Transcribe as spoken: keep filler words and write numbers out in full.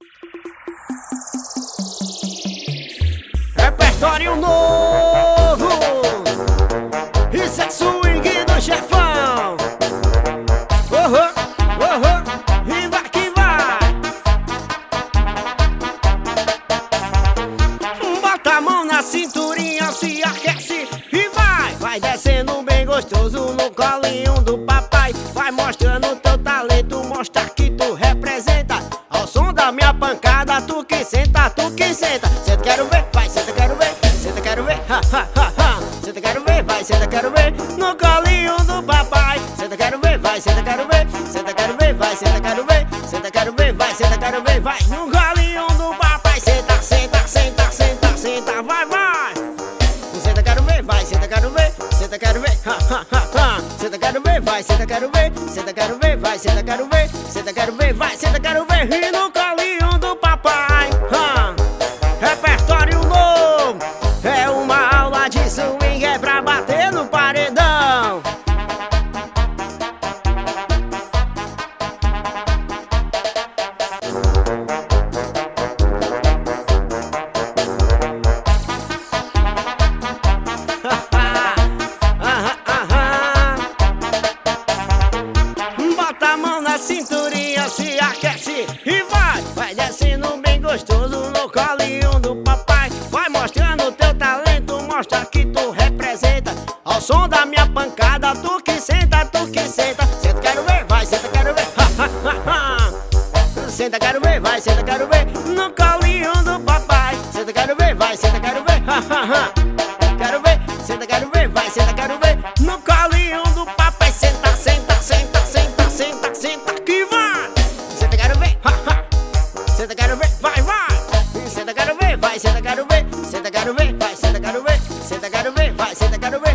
Repertório novo, isso é swing do chefão. Uhum, uhum, e vai que vai. Bota a mão na cinturinha, se aquece e vai. Vai descendo bem gostoso no colinho do papai. Vai mostrando teu talento, mostra que tu representa. Ao som da minha pancada, tu que senta, tu que senta. Senta, quero ver, vai, senta, quero ver. Senta, quero ver, ha, ha, ha, ha. Senta, quero ver, vai, senta, quero ver. No colinho do papai. Senta, quero ver, vai, senta, quero ver. Senta, quero ver, vai, senta, quero ver. Senta, quero ver, vai, senta, quero ver, vai. No colinho do papai. Senta, senta, senta, senta, senta, vai, vai. Senta, quero ver, vai, senta, quero ver. Senta, quero ver, ha, ha, ha, ha. Senta, quero ver, vai, senta, quero ver. Senta, quero ver, vai, senta, quero ver. Senta, quero ver, vai, senta, quero ver. E no colinho do papai, ha. Repertório novo, é uma aula de swing, é pra bater no paredão. Bota a mão na cinturinha, se aquece e vai. Vai descendo bem gostoso no colinho do papai. Vai mostrando teu talento, mostra que tu representa. Ao som da minha pancada, tu que senta, tu que senta. Senta, quero ver, vai, senta, quero ver. Ha, ha, ha, ha. Senta, quero ver, vai, senta, quero ver. No colinho do papai. Senta, quero ver, vai, senta, quero ver. Ha, ha, ha. Quero ver, senta, quero ver, vai, senta, quero ver. No colinho do papai. Senta, senta, senta, senta, senta, senta que vai. Senta, quero ver, ha, ha. Senta, quero ver, vai, vai. Senta, quero ver, vai, senta, quero ver. Senta, quero ver, vai, senta, quero ver. Senta, quero ver, vai, senta, quero ver.